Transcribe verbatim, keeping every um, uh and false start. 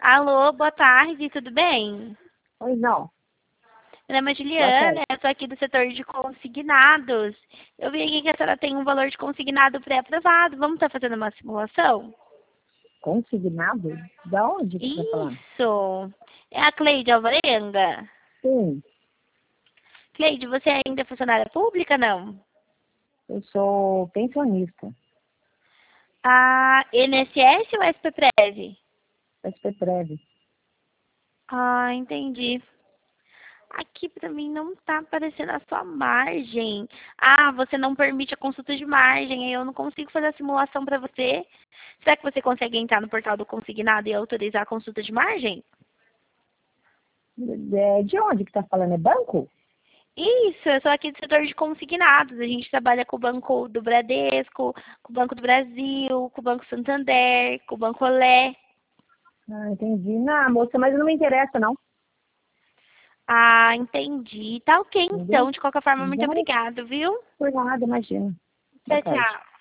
Alô, boa tarde, tudo bem? Pois não. Meu nome é Boa Juliana, tarde. eu sou aqui do setor de consignados. Eu vi aqui que a senhora tem um valor de consignado pré-aprovado. Vamos estar fazendo uma simulação? Consignado? Da onde que você está falando? Isso! É a Cleide Alvarenga? Sim, Cleide, você ainda é funcionária pública, não? eu sou pensionista. A I N S S ou S P Prev? S P Prev. Ah, entendi. Aqui pra mim não tá aparecendo a sua margem. Ah, você não permite a consulta de margem, aí eu não consigo fazer a simulação para você. Será que você consegue entrar no portal do consignado e autorizar a consulta de margem? É, de onde que está falando? É banco? Isso, eu sou aqui do setor de consignados. A gente trabalha com o Banco do Bradesco, com o Banco do Brasil, com o Banco Santander, com o Banco Olé. Ah, entendi. Não, moça, mas não me interessa, não. Ah, entendi. Tá ok Entendeu? então. De qualquer forma, muito Não, obrigada, viu? por nada, imagina. Boa Tchau, tarde. tchau.